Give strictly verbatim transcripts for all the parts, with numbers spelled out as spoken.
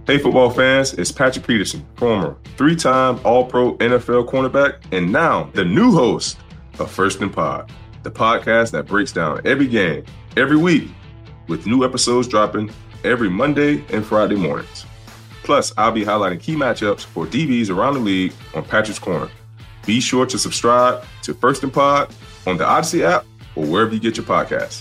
Hey, football fans, it's Patrick Peterson, former three-time All-Pro N F L cornerback, and now the new host of First and Pod, the podcast that breaks down every game, every week, with new episodes dropping every Monday and Friday mornings. Plus, I'll be highlighting key matchups for D Bs around the league on Patrick's Corner. Be sure to subscribe to First and Pod on the Odyssey app or wherever you get your podcasts.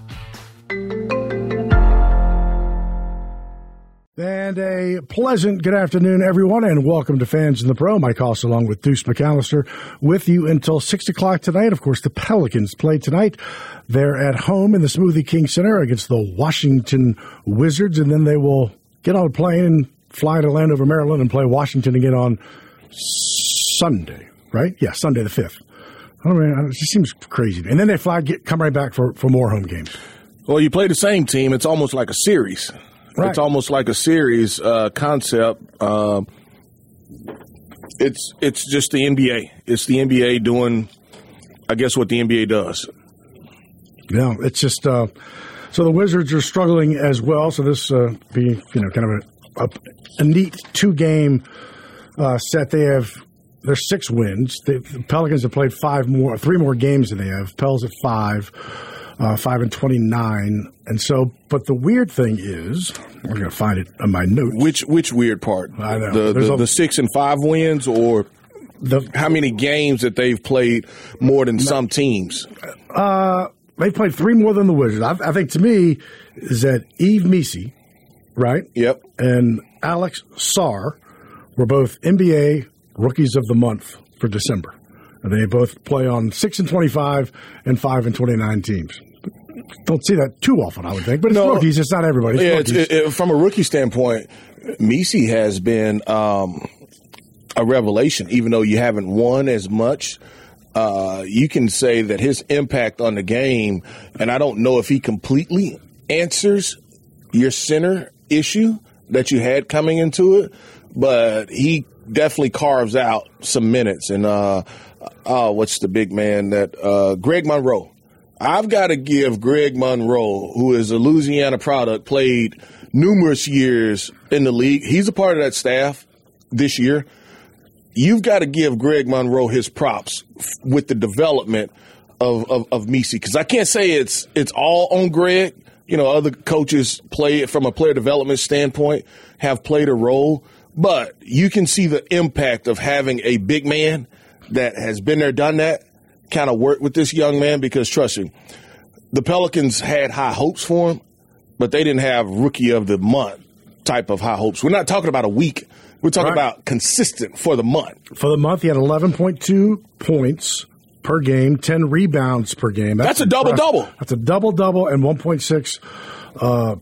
And a pleasant good afternoon, everyone, and welcome to Fans in the Pro. Mike Hoss along with Deuce McAllister with you until six o'clock tonight. Of course, the Pelicans play tonight. They're at home in the Smoothie King Center against the Washington Wizards, and then they will get on a plane and fly to Landover, Maryland, and play Washington again on Sunday, right? Yeah, Sunday the fifth. I don't know, it just seems crazy. And then they fly, get, come right back for, for more home games. Well, you play the same team. It's almost like a series. Right. It's almost like a series uh, concept. Uh, it's it's just the N B A. It's the N B A doing, I guess, what the N B A does. Yeah, it's just uh, so the Wizards are struggling as well. So this uh, be you know kind of a, a, a neat two game uh, set. They have their six wins. The Pelicans have played five more, three more games than they have. Pels at five. Uh, five and twenty-nine, and so. But the weird thing is, we're going to find it on my notes. Which which weird part? I know the the, a, the six and five wins, or the how many games that they've played more than no, some teams? Uh, they've played three more than the Wizards. I, I think to me is that Yves Missi, right? Yep, and Alex Sarr were both N B A Rookies of the Month for December. And they both play on six and twenty-five and five and twenty-nine teams. Don't see that too often, I would think. But it's no, rookies. It's not everybody. It's yeah, it's, it, it, from a rookie standpoint, Missi has been um, a revelation. Even though you haven't won as much, uh, you can say that his impact on the game, and I don't know if he completely answers your center issue that you had coming into it, but he definitely carves out some minutes. And uh, oh, what's the big man that uh, Greg Monroe? I've got to give Greg Monroe, who is a Louisiana product, played numerous years in the league. He's a part of that staff this year. You've got to give Greg Monroe his props with the development of of, of Missi, because I can't say it's it's all on Greg. You know, other coaches play it from a player development standpoint, have played a role, but you can see the impact of having a big man that has been there, done that, kind of work with this young man, because trust me, the Pelicans had high hopes for him, but they didn't have Rookie of the Month type of high hopes. We're not talking about a week. We're talking right. about consistent for the month. For the month, he had eleven point two points per game, ten rebounds per game. That's, That's a double-double. That's a double-double and one point six uh,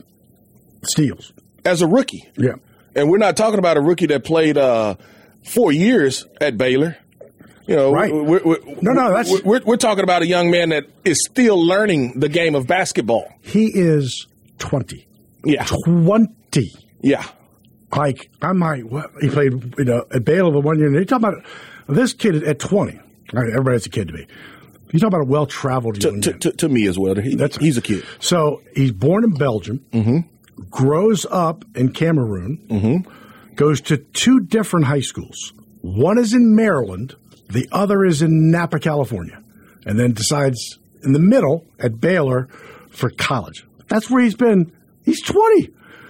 steals. As a rookie. Yeah. And we're not talking about a rookie that played uh, four years at Baylor. You know, right. we're, we're, no, no, that's we're, we're talking about a young man that is still learning the game of basketball. He is twenty. Yeah, twenty. Yeah, like I'm like, what? He played, you know, at Baylor the one year. You talk about this kid at twenty. Right, everybody's a kid to me. You talk about a well-traveled young to, man. To, to me as well. He, that's he's a kid. So he's born in Belgium, mm-hmm. grows up in Cameroon, mm-hmm. goes to two different high schools. One is in Maryland. The other is in Napa, California, and then decides in the middle at Baylor for college. That's where he's been. He's twenty.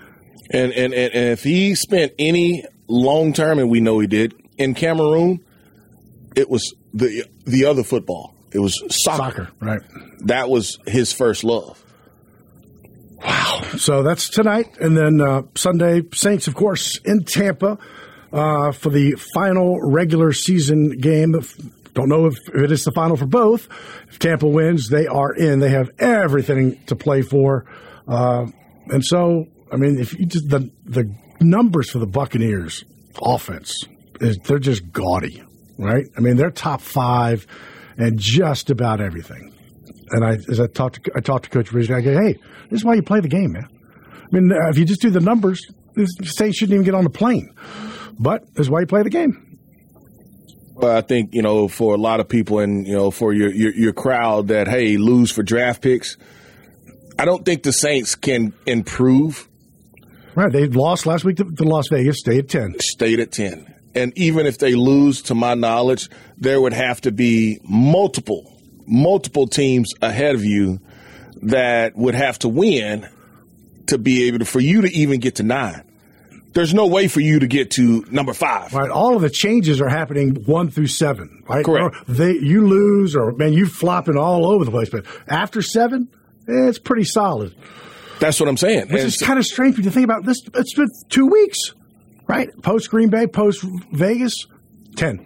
And and, and, and if he spent any long term, and we know he did, in Cameroon, it was the the other football. It was soccer. Soccer, right. That was his first love. Wow. So that's tonight. And then uh, Sunday, Saints, of course, in Tampa. Uh, for the final regular season game. Don't know if it is the final for both. If Tampa wins, they are in. They have everything to play for. Uh, and so, I mean, if you just the the numbers for the Buccaneers offense, is they're just gaudy, right? I mean, they're top five and just about everything. And I, as I talked to, I talked to Coach Ridge, I go, hey, this is why you play the game, man. I mean, if you just do the numbers, the Saints shouldn't even get on the plane. But that's why you play the game. Well, I think, you know, for a lot of people and, you know, for your, your, your crowd that, hey, lose for draft picks, I don't think the Saints can improve Right. They lost last week to, to Las Vegas, stayed at ten. Stayed at ten. And even if they lose, to my knowledge, there would have to be multiple, multiple teams ahead of you that would have to win to be able to, for you to even get to nine. There's no way for you to get to number five. Right. All of the changes are happening one through seven. Right. Correct. Or they, you lose, or man, you flopping all over the place. But after seven, eh, it's pretty solid. That's what I'm saying. Which is kind of strange when you think about this. It's been two weeks, right? Post Green Bay, post Vegas, ten.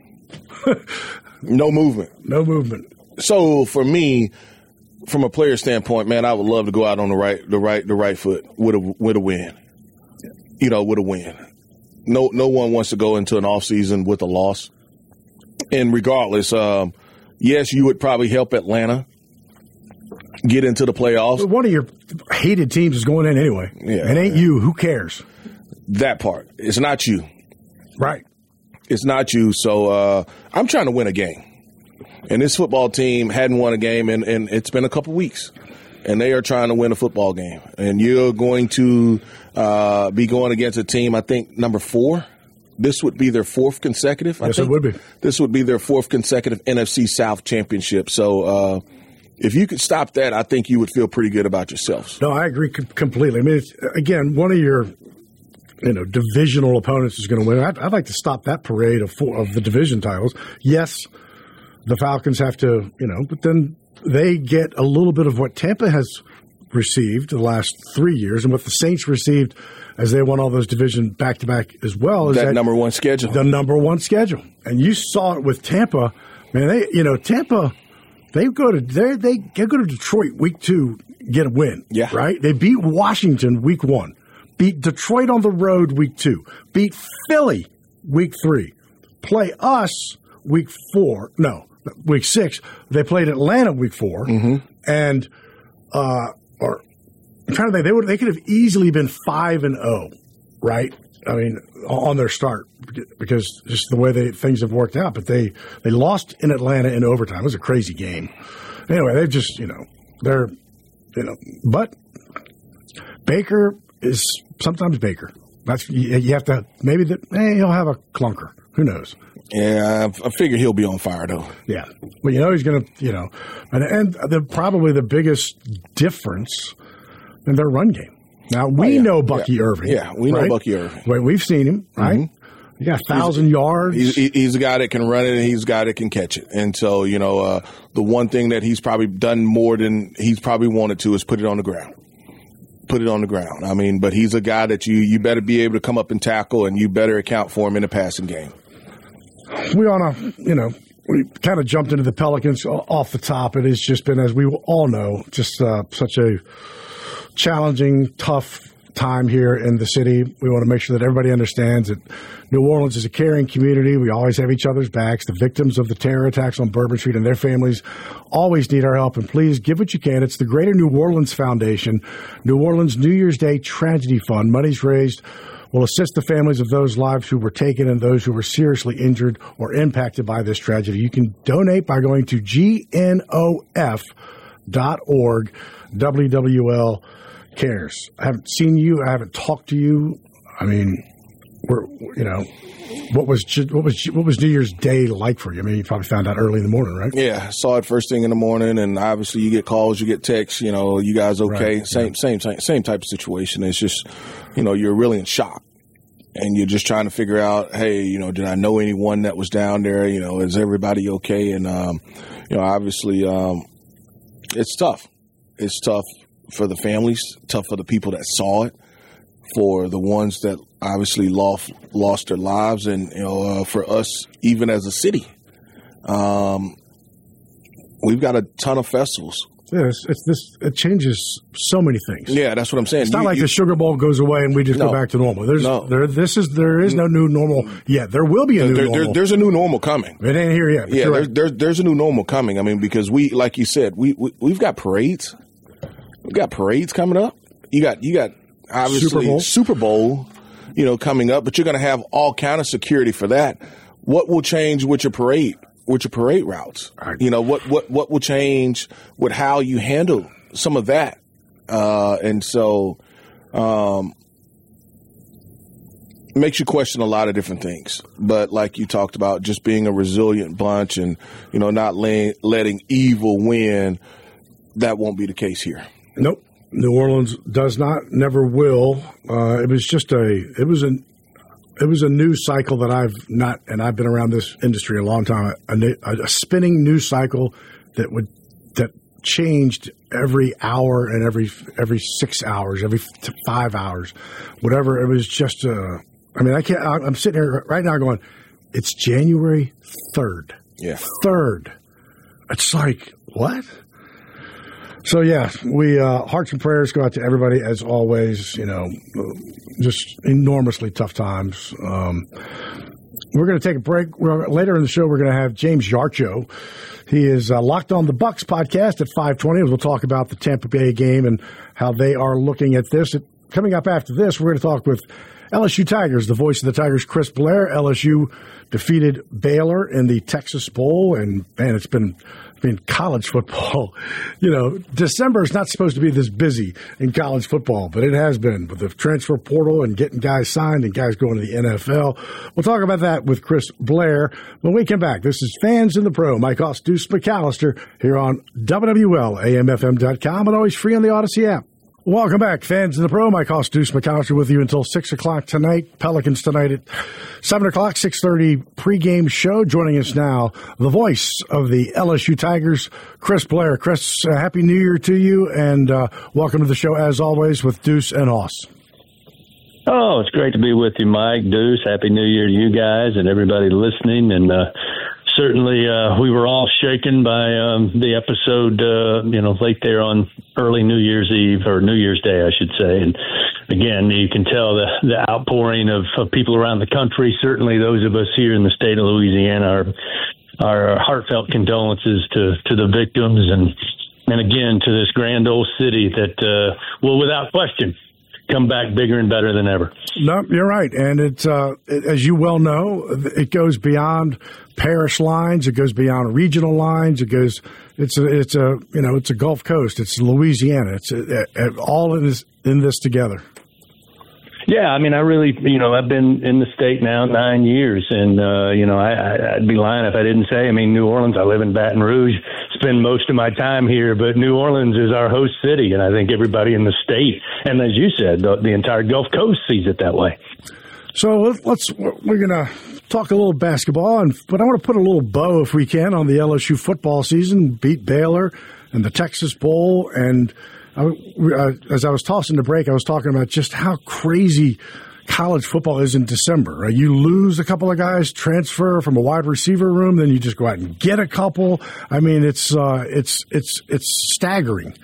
No movement. No movement. So for me, from a player standpoint, man, I would love to go out on the right, the right, the right foot with a with a win. You know, with a win. No, no one wants to go into an off season with a loss. And regardless, um, yes, you would probably help Atlanta get into the playoffs. But one of your hated teams is going in anyway. Yeah, it ain't yeah. you. Who cares? That part. It's not you. Right. It's not you. So uh, I'm trying to win a game. And this football team hadn't won a game, and, and it's been a couple weeks. And they are trying to win a football game. And you're going to uh, be going against a team, I think, number four. This would be their fourth consecutive. I yes, think. it would be. This would be their fourth consecutive N F C South championship. So uh, if you could stop that, I think you would feel pretty good about yourselves. No, I agree com- completely. I mean, it's, again, one of your you know divisional opponents is going to win. I'd, I'd like to stop that parade of four, of the division titles. Yes, the Falcons have to, you know, but then they get a little bit of what Tampa has received the last three years and what the Saints received as they won all those division back-to-back as well. Is that, that number one schedule. The number one schedule. And you saw it with Tampa. Man, they, you know, Tampa, they go to they they go to Detroit week two, get a win. Yeah. Right? They beat Washington week one, beat Detroit on the road week two, beat Philly week three, play us week four. No. Week six, they played Atlanta week four, mm-hmm. and uh, or I'm trying to think they would they could have easily been five and zero, right? I mean, on their start because just the way they things have worked out. But they they lost in Atlanta in overtime. It was a crazy game. Anyway, they've just you know they're you know, but Baker is sometimes Baker. That's you, you have to maybe that hey, he'll have a clunker. Who knows? Yeah, I figure he'll be on fire, though. Yeah. Well, you know, he's going to, you know, and, and the, probably the biggest difference in their run game. Now, we oh, yeah. know Bucky yeah. Irving. Yeah, we know right? Bucky Irving. Well, we've seen him, right? Mm-hmm. He got a thousand he's, yards. He's, he's a guy that can run it, and he's a guy that can catch it. And so, you know, uh, the one thing that he's probably done more than he's probably wanted to is put it on the ground. Put it on the ground. I mean, but he's a guy that you, you better be able to come up and tackle, and you better account for him in the passing game. We on a, you know, we kind of jumped into the Pelicans off the top. It has just been, as we all know, just uh, such a challenging, tough time here in the city. We want to make sure that everybody understands that New Orleans is a caring community. We always have each other's backs. The victims of the terror attacks on Bourbon Street and their families always need our help. And please give what you can. It's the Greater New Orleans Foundation, New Orleans New Year's Day Tragedy Fund. Money's raised will assist the families of those lives who were taken and those who were seriously injured or impacted by this tragedy. You can donate by going to G N O F dot org. W W L cares. I haven't seen you. I haven't talked to you. I mean, we're, you know, what was what was what was New Year's Day like for you? I mean, you probably found out early in the morning, right? Yeah, saw it first thing in the morning, and obviously you get calls, you get texts. You know, you guys okay? Right, same, yeah. same, same, same type of situation. It's just, you know, you're really in shock, and you're just trying to figure out, hey, you know, did I know anyone that was down there? You know, is everybody okay? And um, you know, obviously, um, it's tough. It's tough for the families, tough for the people that saw it, for the ones that obviously lost lost their lives, and you know, uh, for us, even as a city, um, we've got a ton of festivals. Yeah, it's, it's this. It changes so many things. Yeah, that's what I'm saying. It's not you, like you, the Sugar Bowl goes away and we just no, go back to normal. There's no. there. This is there is no new normal yet. There will be a new there, normal. There, there's a new normal coming. It ain't here yet. Yeah, there's, right. there's there's a new normal coming. I mean, because we, like you said, we, we we've got parades. We've got parades coming up. You got you got obviously Super Bowl. Super Bowl, you know, coming up. But you're going to have all kind of security for that. What will change with your parade? With your parade routes? Right. You know, what what what will change with how you handle some of that? Uh, and so, um, makes you question a lot of different things. But like you talked about, just being a resilient bunch and, you know, not lay, letting evil win, that won't be the case here. Nope. New Orleans does not, never will. Uh, it was just a, it was an, it was a news cycle that I've not, and I've been around this industry a long time, a, a, a spinning news cycle that would, that changed every hour and every, every six hours, every five hours, whatever. It was just a, I mean, I can't, I'm sitting here right now going, it's January third. Yeah. third. It's like, what? So, yeah, we uh, hearts and prayers go out to everybody, as always. You know, just enormously tough times. Um, we're going to take a break. We're, later in the show, we're going to have James Yarcho. He is uh, Locked on the Bucks podcast at five twenty. We'll talk about the Tampa Bay game and how they are looking at this. It, coming up after this, we're going to talk with L S U Tigers, the voice of the Tigers, Chris Blair. L S U defeated Baylor in the Texas Bowl, and, man, it's been – I mean, college football, you know, December is not supposed to be this busy in college football, but it has been with the transfer portal and getting guys signed and guys going to the N F L. We'll talk about that with Chris Blair when we come back. This is Fans in the Pro. Mike Hoss, Deuce McAllister here on W W L, A M F M dot com, and always free on the Odyssey app. Welcome back, Fans in the Pro. Mike Hoss, Deuce McAllister with you until six o'clock tonight. Pelicans tonight at seven o'clock, six thirty pregame show. Joining us now, the voice of the L S U Tigers, Chris Blair. Chris, uh, Happy New Year to you, and uh, welcome to the show, as always, with Deuce and Hoss. Oh, it's great to be with you, Mike, Deuce. Happy New Year to you guys and everybody listening. And uh, certainly uh, we were all shaken by um, the episode, uh, you know, late there on early New Year's Eve, or New Year's Day, I should say. And again, you can tell the, the outpouring of, of people around the country. Certainly those of us here in the state of Louisiana, our, our heartfelt condolences to, to the victims and, and again, to this grand old city that uh, will, without question, come back bigger and better than ever. No, you're right. And it's, uh, it, as you well know, it goes beyond parish lines. It goes beyond regional lines. It goes, it's a, it's a, you know, it's a Gulf Coast. It's Louisiana. It's a, a, all in this, in this together. Yeah, I mean, I really, you know, I've been in the state now nine years, and, uh, you know, I, I'd be lying if I didn't say, I mean, New Orleans, I live in Baton Rouge, spend most of my time here, but New Orleans is our host city, and I think everybody in the state, and as you said, the, the entire Gulf Coast sees it that way. So let's, we're going to talk a little basketball, and but I want to put a little bow, if we can, on the L S U football season, beat Baylor and the Texas Bowl, and I, uh, as I was tossing the break, I was talking about just how crazy college football is in December. Uh, you lose a couple of guys, transfer from a wide receiver room, then you just go out and get a couple. I mean, it's uh, it's it's it's staggering.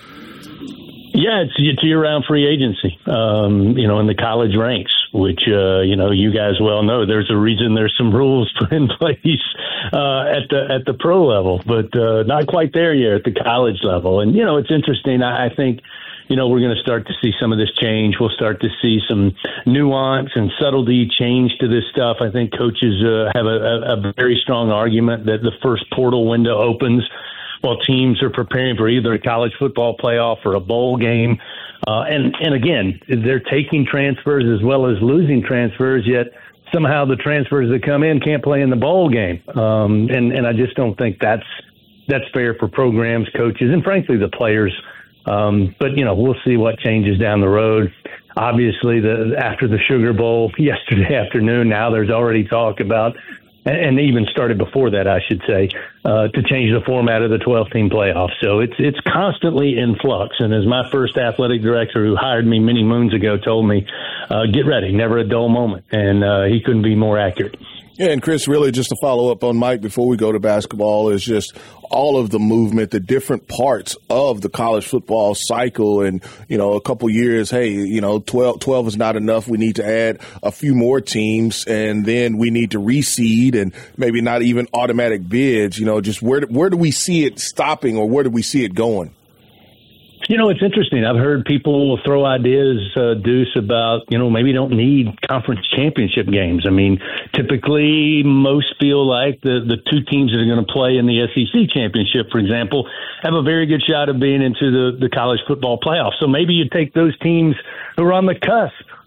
Yeah, it's, it's year-round free agency, um, you know, in the college ranks, which, uh, you know, you guys well know. There's a reason there's some rules put in place uh, at the at the pro level, but uh, not quite there yet at the college level. And, you know, it's interesting. I, I think, you know, we're going to start to see some of this change. We'll start to see some nuance and subtlety change to this stuff. I think coaches uh, have a, a, a very strong argument that the first portal window opens while teams are preparing for either a college football playoff or a bowl game. Uh, and, and again, they're taking transfers as well as losing transfers, yet somehow the transfers that come in can't play in the bowl game. Um, and, and I just don't think that's that's fair for programs, coaches, and frankly the players. Um, but, you know, we'll see what changes down the road. Obviously, the after the Sugar Bowl yesterday afternoon, now there's already talk about, and even started before that, I should say, uh, to change the format of the twelve-team playoff. So it's it's constantly in flux. And as my first athletic director, who hired me many moons ago, told me, uh, get ready, never a dull moment. And uh, he couldn't be more accurate. Yeah, and Chris, really just to follow up on Mike before we go to basketball is just all of the movement, the different parts of the college football cycle. And, you know, a couple years, hey, you know, twelve, twelve is not enough. We need to add a few more teams, and then we need to reseed and maybe not even automatic bids. You know, just where, where do we see it stopping, or where do we see it going? You know, it's interesting. I've heard people throw ideas, uh, Deuce, about, you know, maybe don't need conference championship games. I mean, typically most feel like the, the two teams that are going to play in the S E C championship, for example, have a very good shot of being into the, the college football playoff. So maybe you take those teams who are on the cusp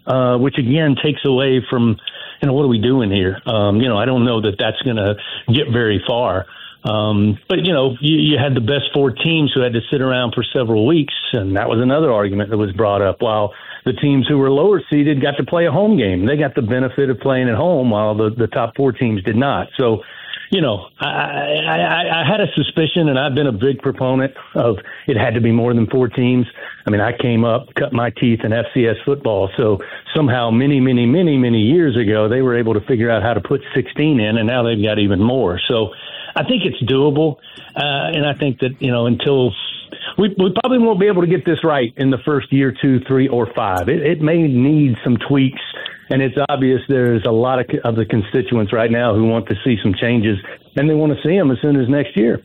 uh, which again takes away from, you know, what are we doing here? Um, you know, I don't know that that's going to get very far. Um, but, you know, you, you had the best four teams who had to sit around for several weeks, and that was another argument that was brought up, while the teams who were lower seeded got to play a home game. They got the benefit of playing at home, while the, the top four teams did not. So, you know, I, I, I had a suspicion, and I've been a big proponent of it had to be more than four teams. I mean, I came up, cut my teeth in F C S football, so somehow many, many, many, many years ago, they were able to figure out how to put sixteen in, and now they've got even more. So I think it's doable, uh, and I think that, you know, until we, we probably won't be able to get this right in the first year, two, three, or five. It, it may need some tweaks. And it's obvious there's a lot of, of the constituents right now who want to see some changes, and they want to see them as soon as next year.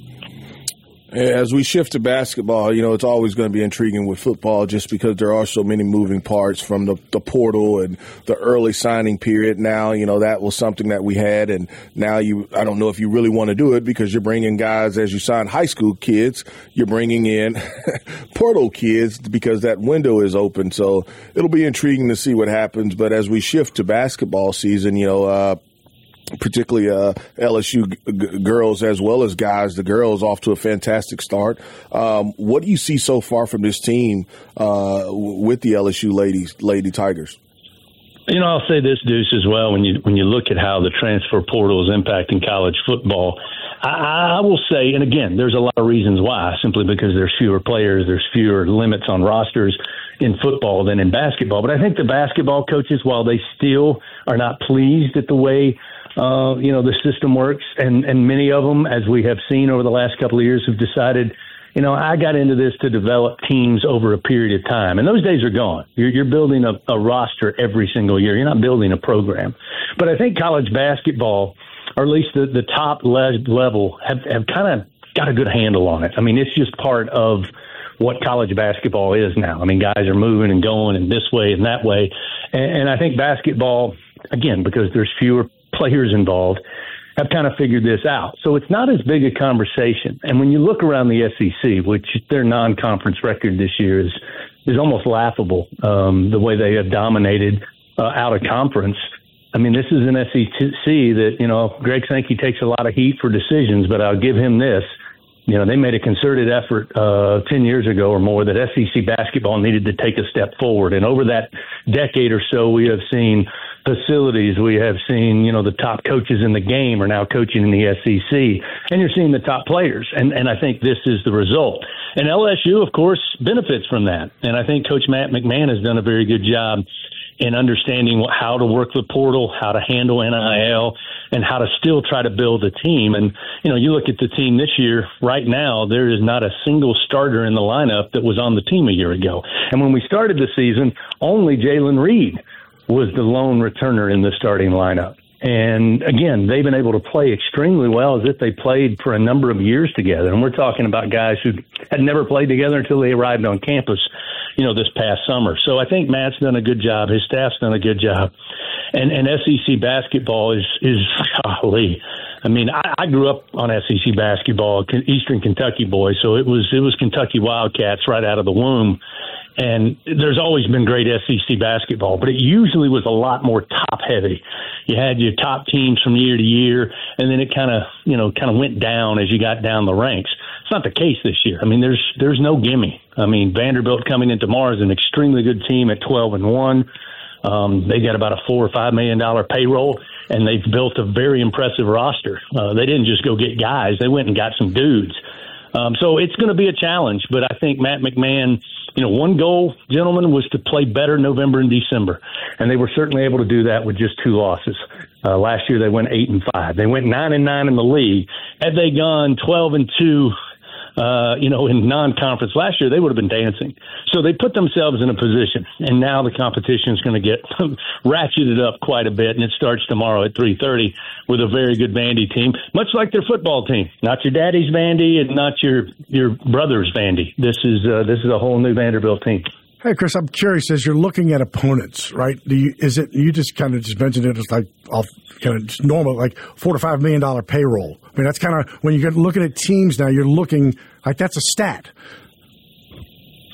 As we shift to basketball, you know, it's always going to be intriguing with football just because there are so many moving parts from the, the portal and the early signing period. Now, you know, that was something that we had, and now you, I don't know if you really want to do it because you're bringing guys, as you sign high school kids, you're bringing in portal kids because that window is open. So it'll be intriguing to see what happens. But as we shift to basketball season, you know, uh, particularly uh, L S U g- g- girls as well as guys. The girls off to a fantastic start. Um, what do you see so far from this team uh, w- with the L S U ladies, Lady Tigers? You know, I'll say this, Deuce, as well. When you when you look at how the transfer portal is impacting college football, I, I will say, and again, there's a lot of reasons why. Simply because there's fewer players, there's fewer limits on rosters in football than in basketball. But I think the basketball coaches, while they still are not pleased at the way Uh, you know, the system works, and, and many of them, as we have seen over the last couple of years, have decided, you know, I got into this to develop teams over a period of time. And those days are gone. You're, you're building a, a roster every single year. You're not building a program. But I think college basketball, or at least the, the top le- level, have, have kind of got a good handle on it. I mean, it's just part of what college basketball is now. I mean, guys are moving and going in this way and that way. And, and I think basketball, again, because there's fewer players involved, have kind of figured this out. So it's not as big a conversation. And when you look around the S E C, which their non-conference record this year is is almost laughable, um, the way they have dominated uh, out of conference. I mean, this is an S E C that, you know, Greg Sankey takes a lot of heat for decisions, but I'll give him this. You know, they made a concerted effort uh, ten years ago or more that S E C basketball needed to take a step forward. And over that decade or so, we have seen facilities. We have seen, you know, the top coaches in the game are now coaching in the S E C. And you're seeing the top players. And, and I think this is the result. And L S U, of course, benefits from that. And I think Coach Matt McMahon has done a very good job in understanding how to work the portal, how to handle N I L, and how to still try to build a team. And, you know, you look at the team this year, right now, there is not a single starter in the lineup that was on the team a year ago. And when we started the season, only Jalen Reed was the lone returner in the starting lineup. And again, they've been able to play extremely well as if they played for a number of years together. And we're talking about guys who had never played together until they arrived on campus, you know, this past summer. So I think Matt's done a good job. His staff's done a good job. And, and S E C basketball is, is golly. I mean, I, I grew up on S E C basketball, Eastern Kentucky boy. So it was, it was Kentucky Wildcats right out of the womb. And there's always been great S E C basketball, but it usually was a lot more top heavy. You had your top teams from year to year, and then it kind of, you know, kind of went down as you got down the ranks. It's not the case this year. I mean, there's there's no gimme. I mean, Vanderbilt coming in tomorrow is an extremely good team at twelve and one. Um, they got about a four or five million dollar payroll, and they've built a very impressive roster. Uh, they didn't just go get guys; they went and got some dudes. Um, so it's going to be a challenge, but I think Matt McMahon, you know, one goal, gentlemen, was to play better November and December, and they were certainly able to do that with just two losses. Uh, last year they went eight and five. They went nine and nine in the league. Had they gone twelve and two, uh, you know, in non-conference last year, they would have been dancing. So they put themselves in a position, and now the competition is going to get ratcheted up quite a bit, and it starts tomorrow at three thirty with a very good Vandy team, much like their football team. Not your daddy's Vandy and not your your brother's Vandy. This is uh, this is a whole new Vanderbilt team. Hey, Chris, I'm curious, as you're looking at opponents, right, do you, is it, you just kind of just mentioned it as like off kind of just normal, like four to five million dollar payroll. I mean, that's kind of, when you're looking at teams now, you're looking like that's a stat.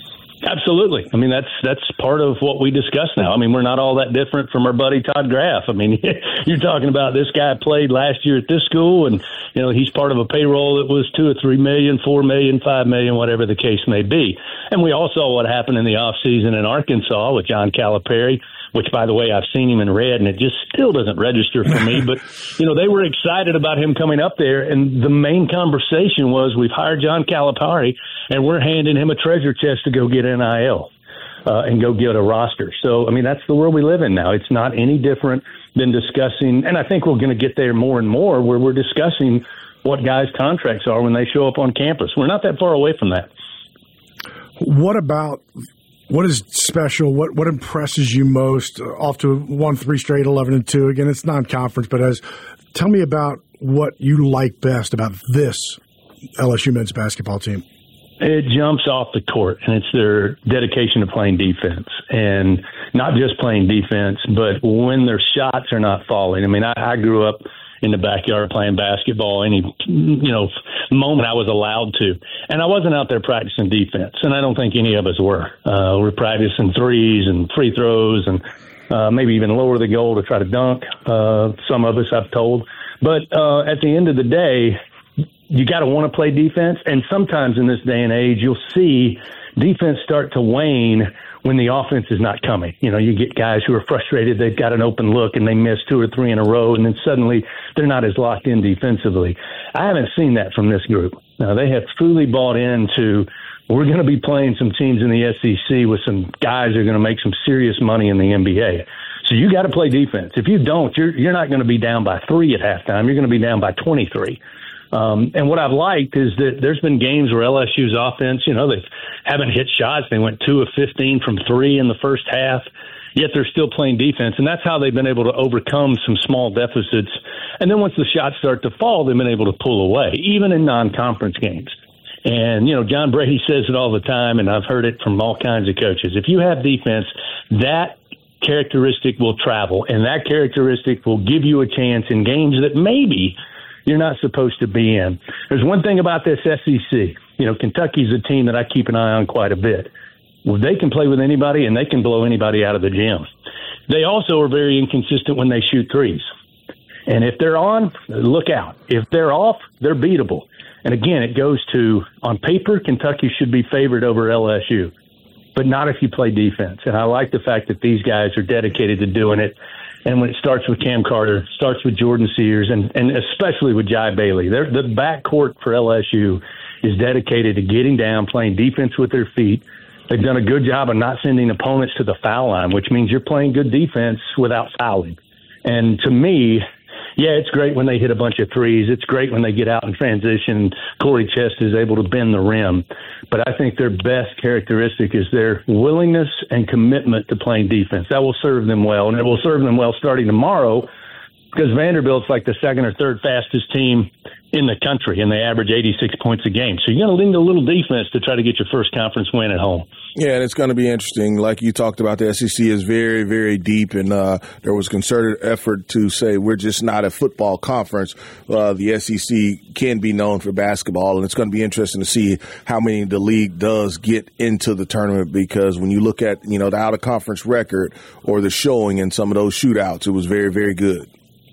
Absolutely. I mean, that's that's part of what we discuss now. I mean, we're not all that different from our buddy Todd Graff. I mean, you're talking about this guy played last year at this school, and, you know, he's part of a payroll that was two or three million, four million, five million, whatever the case may be. And we all saw what happened in the offseason in Arkansas with John Calipari, which, by the way, I've seen him in red, and it just still doesn't register for me. But, you know, they were excited about him coming up there, and the main conversation was, we've hired John Calipari, and we're handing him a treasure chest to go get N I L uh, and go get a roster. So, I mean, that's the world we live in now. It's not any different than discussing, and I think we're going to get there more and more, where we're discussing what guys' contracts are when they show up on campus. We're not that far away from that. What about What is special? What what impresses you most? Uh, off to one three straight, eleven and two. Again, it's non-conference, but as tell me about what you like best about this L S U men's basketball team. It jumps off the court, and it's their dedication to playing defense, and not just playing defense, but when their shots are not falling. I mean, I, I grew up in the backyard playing basketball any, you know, moment I was allowed to. And I wasn't out there practicing defense, and I don't think any of us were. Uh, we're practicing threes and free throws and uh, maybe even lower the goal to try to dunk, uh, some of us, I've told. But uh, at the end of the day, you got to want to play defense, and sometimes in this day and age, you'll see defense start to wane when the offense is not coming. You know, you get guys who are frustrated, they've got an open look and they miss two or three in a row, and then suddenly they're not as locked in defensively. I haven't seen that from this group. Now, they have truly bought into, we're going to be playing some teams in the S E C with some guys who are going to make some serious money in the N B A. So you got to play defense. If you don't, you're you're not going to be down by three at halftime. You're going to be down by twenty-three. Um, and what I've liked is that there's been games where L S U's offense, you know, they haven't hit shots. They went two of fifteen from three in the first half, yet they're still playing defense. And that's how they've been able to overcome some small deficits. And then once the shots start to fall, they've been able to pull away, even in non-conference games. And, you know, John Brady says it all the time, and I've heard it from all kinds of coaches. If you have defense, that characteristic will travel, and that characteristic will give you a chance in games that maybe you're not supposed to be in. There's one thing about this S E C. You know, Kentucky's a team that I keep an eye on quite a bit. Well, they can play with anybody, and they can blow anybody out of the gym. They also are very inconsistent when they shoot threes. And if they're on, look out. If they're off, they're beatable. And again, it goes to, on paper, Kentucky should be favored over L S U, but not if you play defense. And I like the fact that these guys are dedicated to doing it. And when it starts with Cam Carter, starts with Jordan Sears, and, and especially with Jai Bailey, they're, the backcourt for L S U is dedicated to getting down, playing defense with their feet. They've done a good job of not sending opponents to the foul line, which means you're playing good defense without fouling. And to me, yeah, it's great when they hit a bunch of threes. It's great when they get out in transition. Corey Chest is able to bend the rim. But I think their best characteristic is their willingness and commitment to playing defense. That will serve them well, and it will serve them well starting tomorrow, because Vanderbilt's like the second or third fastest team in the country, and they average eighty-six points a game. So you're going to need a little defense to try to get your first conference win at home. Yeah, and it's going to be interesting. Like you talked about, the S E C is very, very deep, and uh, there was concerted effort to say we're just not a football conference. Uh, the S E C can be known for basketball, and it's going to be interesting to see how many the league does get into the tournament, because when you look at, you know, the out-of-conference record or the showing in some of those shootouts, it was very, very good.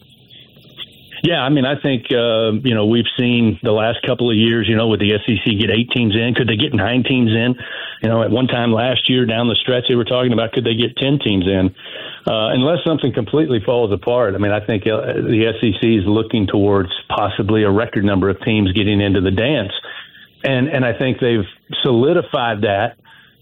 Yeah, I mean, I think, uh, you know, we've seen the last couple of years, you know, with the S E C get eight teams in. Could they get nine teams in? You know, at one time last year down the stretch, they were talking about could they get ten teams in? Uh, unless something completely falls apart. I mean, I think uh, the S E C is looking towards possibly a record number of teams getting into the dance. And, and I think they've solidified that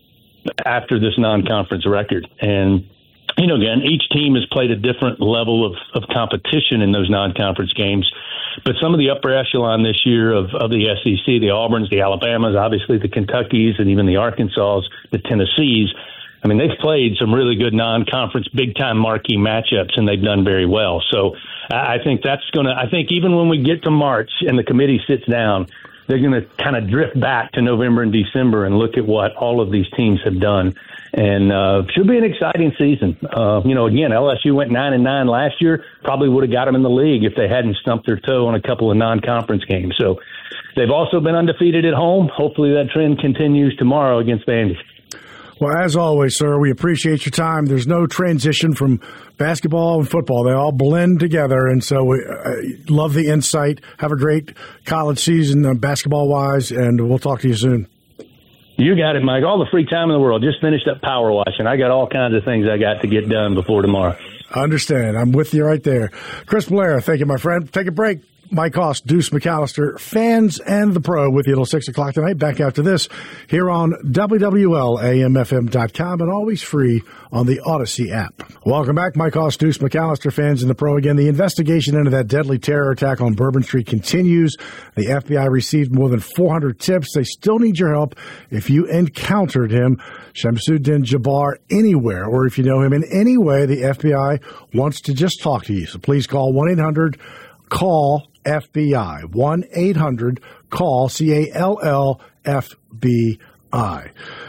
after this non-conference record. And you know, again, each team has played a different level of, of competition in those non-conference games. But some of the upper echelon this year of, of the S E C, the Auburns, the Alabamas, obviously the Kentuckys, and even the Arkansas, the Tennessees, I mean, they've played some really good non-conference big-time marquee matchups, and they've done very well. So I think that's going to – I think even when we get to March and the committee sits down, they're going to kind of drift back to November and December and look at what all of these teams have done. And uh, should be an exciting season. Uh, you know, again, L S U went nine and nine last year. Probably would have got them in the league if they hadn't stumped their toe on a couple of non-conference games. So they've also been undefeated at home. Hopefully that trend continues tomorrow against Vandy. Well, as always, sir, we appreciate your time. There's no transition from basketball and football. They all blend together, and so we uh, love the insight. Have a great college season uh, basketball-wise, and we'll talk to you soon. You got it, Mike. All the free time in the world. Just finished up power washing. I got all kinds of things I got to get done before tomorrow. I understand. I'm with you right there. Chris Blair, thank you, my friend. Take a break. Mike Hoss, Deuce McAllister, Fans and the Pro with you until six o'clock tonight. Back after this here on W W L A M F M dot com and always free on the Odyssey app. Welcome back. Mike Hoss, Deuce McAllister, Fans and the Pro. Again, the investigation into that deadly terror attack on Bourbon Street continues. The F B I received more than four hundred tips. They still need your help if you encountered him, Shamsuddin Jabbar, anywhere, or if you know him in any way. The F B I wants to just talk to you. So please call one eight hundred call F B I, one eight hundred call C A L L F B I.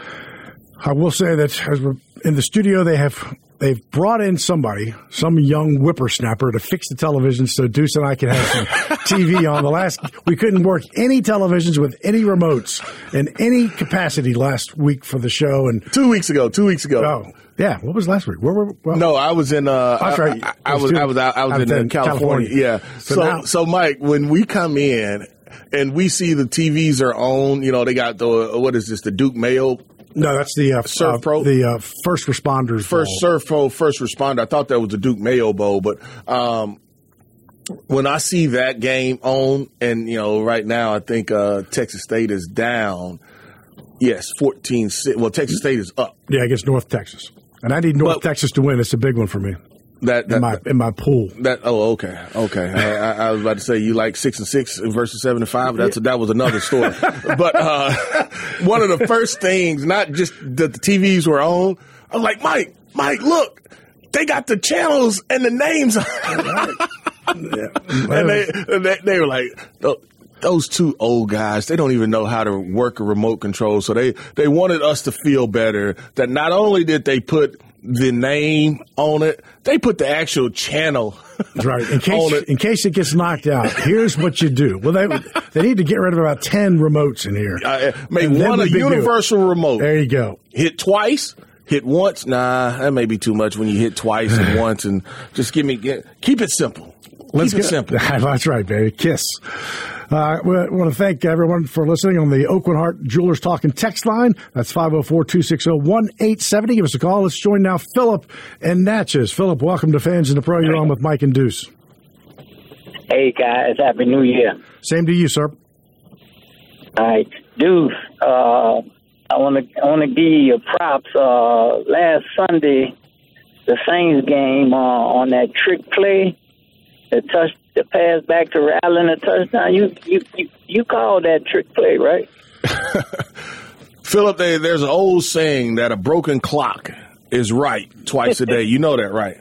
I will say that as we're in the studio, they have they've brought in somebody, some young whippersnapper, to fix the television so Deuce and I can have some T V on. The last we couldn't work any televisions with any remotes in any capacity last week for the show, and two weeks ago, two weeks ago. Oh, yeah. What was last week? Where were? Well, no, I was in. Uh, that's right. I, I, I was. I was. Out, I was in, in California. California. Yeah. So, so, now, so, Mike, when we come in and we see the T Vs are on, you know, they got the what is this? The Duke Mayo. No, that's the uh, Surf uh, Pro, the uh, first responders, first bowl. Surf Pro, first responder. I thought that was the Duke Mayo Bowl, but um, when I see that game on, and you know, right now I think uh, Texas State is down. Yes, fourteen six. Well, Texas State is up. Yeah, against North Texas. And I need North but, Texas to win. It's a big one for me. That, that in my in my pool. That oh okay okay. I, I, I was about to say you like six and six versus seven and five. That's that was another story. But uh, one of the first things, not just that the T Vs were on, I was like, Mike, Mike, look, they got the channels and the names. yeah. And they, and they they were like. Oh, those two old guys, they don't even know how to work a remote control. So they, they wanted us to feel better that not only did they put the name on it, they put the actual channel That's right. In case, on it. In case it gets knocked out, here's what you do. Well, they they need to get rid of about ten remotes in here. Uh, make one a universal deal. Remote. There you go. Hit twice. Hit once. Nah, that may be too much when you hit twice and once. And just give me, get, keep it simple. Let's keep it get, simple. That's right, baby. Kiss. Uh, we want to thank everyone for listening on the Oakland Heart Jewelers Talking text line. That's five oh four, two six oh, one eight seven oh. Give us a call. Let's join now Philip in Natchez. Philip, welcome to Fans in the Pro. You're on with Mike and Deuce. Hey, guys. Happy New Year. Same to you, sir. All right. Deuce, uh, I want to I want to give you your props. Uh, last Sunday, the Saints game uh, on that trick play, the touch, the pass back to Allen, a touchdown. You you you, you called that trick play, right? Philip, they, there's an old saying that a broken clock is right twice a day. You know that, right?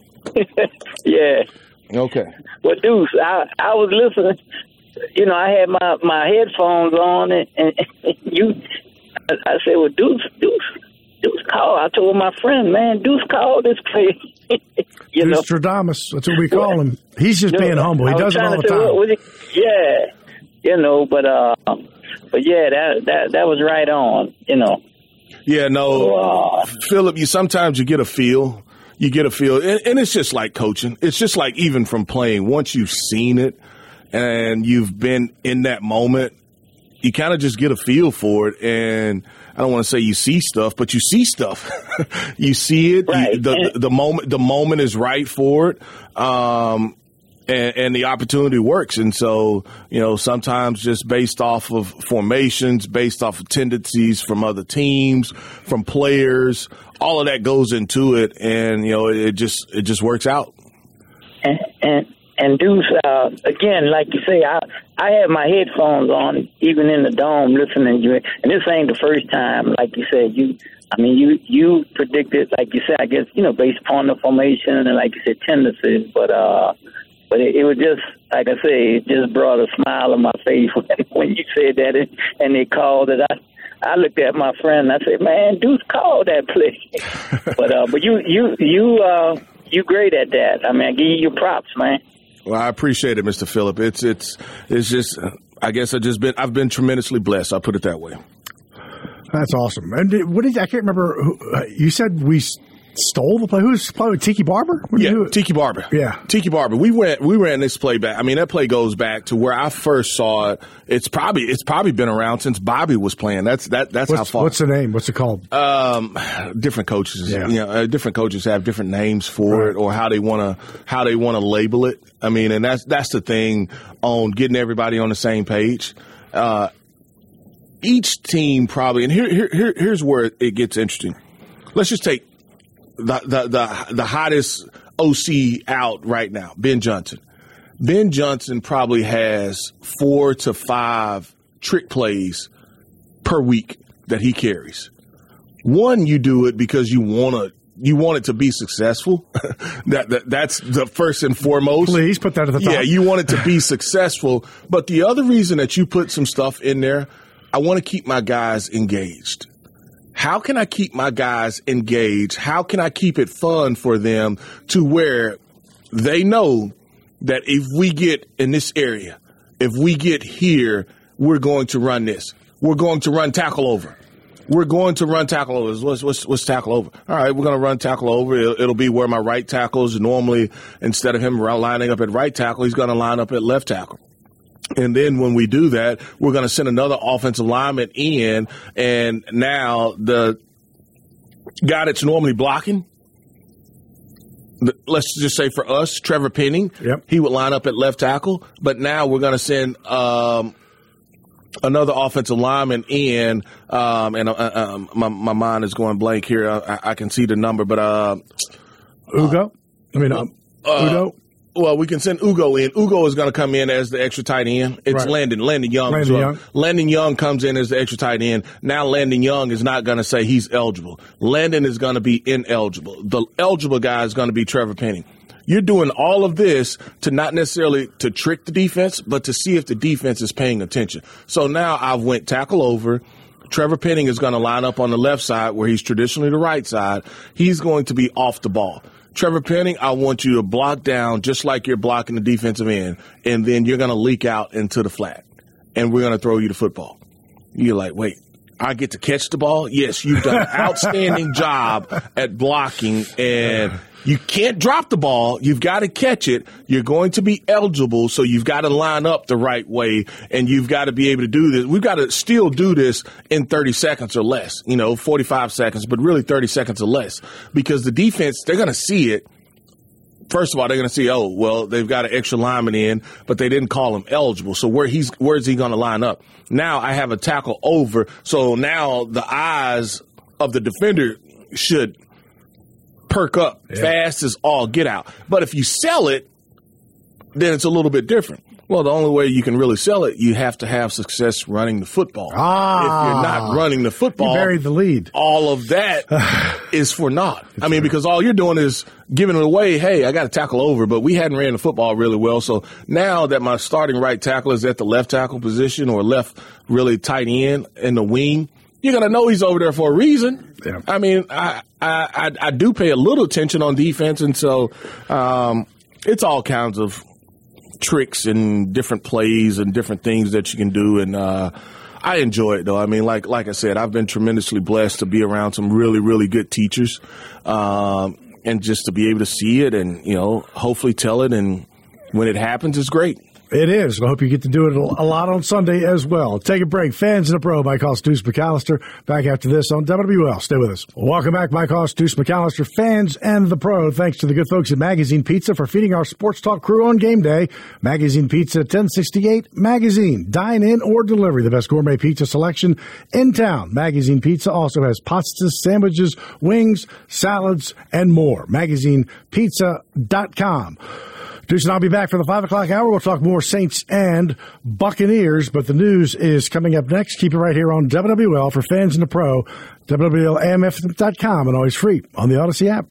Yeah. Okay. Well, Deuce, I, I was listening. You know, I had my, my headphones on, and, and, and you. I said, well, Deuce, Deuce, Deuce called. I told my friend, man, Deuce called this play. you know, Deuce-tradamus. That's what we call him. He's just you being know, humble. He does it all the say, time. what was it? Yeah, you know, but uh, but yeah, that that that was right on. You know. Yeah, no, so, uh, Philip. You sometimes you get a feel. You get a feel, and, and it's just like coaching. It's just like even from playing. Once you've seen it and you've been in that moment, you kind of just get a feel for it. And I don't want to say you see stuff, but you see stuff. You see it. Right. You, the, the the moment the moment is right for it, um, and, and the opportunity works. And so, you know, sometimes just based off of formations, based off of tendencies from other teams, from players. All of that goes into it, and you know it just it just works out. And and, and Deuce, uh, again, like you say, I I have my headphones on, even in the dome, listening to it. And this ain't the first time, like you said. You, I mean, you you predicted, like you said, I guess you know, based upon the formation and like you said, tendencies. But uh, but it, it was just like I say, it just brought a smile on my face when, when you said that, and, and they called it. I. I looked at my friend and I said, "Man, Deuce called that play." but uh, but you you you uh, you great at that. I mean, I give you your props, man. Well, I appreciate it, Mister Phillip. It's it's it's just I guess I just been I've been tremendously blessed. I'll put it that way. That's awesome. And did, what did I can't remember. Who, uh, you said we stole the play. Who's playing Tiki Barber? What yeah, you, Tiki Barber. Yeah, Tiki Barber. We ran we ran this play back. I mean, that play goes back to where I first saw it. It's probably it's probably been around since Bobby was playing. That's that that's what's, how far. What's the name? What's it called? Um, different coaches. Yeah. You know, uh, different coaches have different names for right. it, or how they want to how they want to label it. I mean, and that's that's the thing on getting everybody on the same page. Uh, each team probably, and here, here, here here's where it gets interesting. Let's just take the the the, the hottest O C out right now, Ben Johnson. Ben Johnson probably has four to five trick plays per week that he carries. One, you do it because you want to. You want it to be successful. that, that that's the first and foremost. Please put that at the top. Yeah, you want it to be successful. But the other reason that you put some stuff in there, I want to keep my guys engaged. How can I keep my guys engaged? How can I keep it fun for them to where they know that if we get in this area, if we get here, we're going to run this. We're going to run tackle over. We're going to run tackle over. What's, what's, what's tackle over? All right, we're going to run tackle over. It'll, it'll be where my right tackle is. Normally, instead of him lining up at right tackle, he's going to line up at left tackle. And then when we do that, we're going to send another offensive lineman in, and now the guy that's normally blocking, let's just say for us, Trevor Penning, yep. he would line up at left tackle. But now we're going to send um, – another offensive lineman in, um, and uh, uh, my my mind is going blank here. I, I can see the number, but uh, Ugo. I mean, um, uh, Udo. Well, we can send Ugo in. Ugo is going to come in as the extra tight end. It's right. Landon. Landon Young. Landon so Young. Landon Young comes in as the extra tight end. Now Landon Young is not going to say he's eligible. Landon is going to be ineligible. The eligible guy is going to be Trevor Penning. You're doing all of this to not necessarily to trick the defense, but to see if the defense is paying attention. So now I've went tackle over. Trevor Penning is going to line up on the left side where he's traditionally the right side. He's going to be off the ball. Trevor Penning, I want you to block down just like you're blocking the defensive end, and then you're going to leak out into the flat, and we're going to throw you the football. You're like, wait, I get to catch the ball? Yes, you've done an outstanding job at blocking, and you can't drop the ball. You've got to catch it. You're going to be eligible, so you've got to line up the right way, and you've got to be able to do this. We've got to still do this in thirty seconds or less, you know, forty-five seconds, but really thirty seconds or less, because the defense, they're going to see it. First of all, they're going to see, oh, well, they've got an extra lineman in, but they didn't call him eligible. So where he's where's he going to line up? Now I have a tackle over, so now the eyes of the defender should perk up yeah. fast as all get out. But if you sell it, then it's a little bit different. Well, the only way you can really sell it, you have to have success running the football. Ah, if you're not running the football, you buried the lead. All of that is for naught. I mean, because all you're doing is giving it away. Hey, I got to tackle over, but we hadn't ran the football really well. So now that my starting right tackle is at the left tackle position or left really tight end in the wing, you're going to know he's over there for a reason. Yeah. I mean, I, I, I, I do pay a little attention on defense, and so um, it's all kinds of tricks and different plays and different things that you can do, and uh, I enjoy it, though. I mean, like like I said, I've been tremendously blessed to be around some really, really good teachers, um, and just to be able to see it and, you know, hopefully tell it, and when it happens, it's great. It is. I hope you get to do it a lot on Sunday as well. Take a break. Fans in the Pro. Mike Hoss, Deuce McAllister. Back after this on W W L. Stay with us. Welcome back, Mike Hoss, Deuce McAllister. Fans and the Pro. Thanks to the good folks at Magazine Pizza for feeding our Sports Talk crew on game day. Magazine Pizza, ten sixty-eight Magazine. Dine in or delivery. The best gourmet pizza selection in town. Magazine Pizza also has pastas, sandwiches, wings, salads, and more. magazine pizza dot com. Deuce and I'll be back for the five o'clock hour. We'll talk more Saints and Buccaneers, but the news is coming up next. Keep it right here on W W L for Fans in the Pro, W W L A M F dot com, and always free on the Odyssey app.